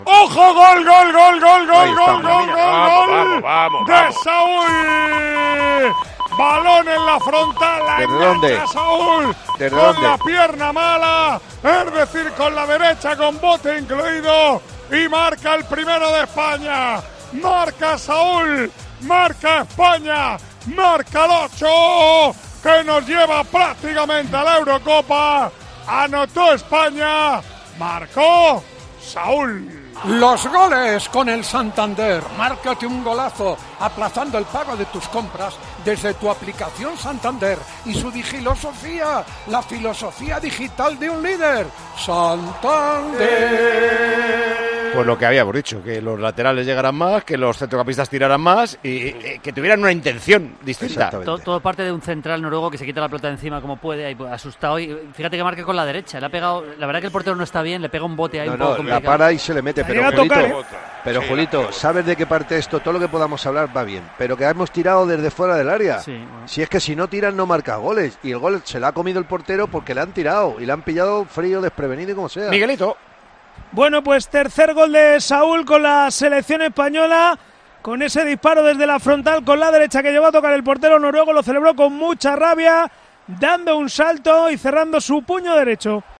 ¡Ojo! ¡Gol! Vamos. ¡De Saúl! Balón en la frontal, la engancha Saúl con la pierna mala, es decir, con la derecha, con bote incluido, y marca el primero de España. Marca Saúl, marca España, marca el 8, que nos lleva prácticamente a la Eurocopa. Anotó España, marcó Saúl. Los goles con el Santander. Márcate un golazo aplazando el pago de tus compras desde tu aplicación Santander y su digilosofía, la filosofía digital de un líder. Santander. Pues lo que habíamos dicho, que los laterales llegaran más, que los centrocampistas tiraran más y que tuvieran una intención distinta. Todo parte de un central noruego que se quita la pelota encima como puede, ahí asustado. Y fíjate que marca con la derecha. Le ha pegado, la verdad que el portero no está bien, le pega un bote ahí un poco complicado. La para y se le mete. Pero Julito, ¿sabes de qué parte esto? Todo lo que podamos hablar va bien, pero que hemos tirado desde fuera del área. Sí, bueno. Si es que si no tiran no marca goles, y el gol se lo ha comido el portero porque le han tirado y le han pillado frío, desprevenido y como sea. Miguelito. Bueno, pues tercer gol de Saúl con la selección española, con ese disparo desde la frontal con la derecha que llevó a tocar el portero noruego, lo celebró con mucha rabia, dando un salto y cerrando su puño derecho.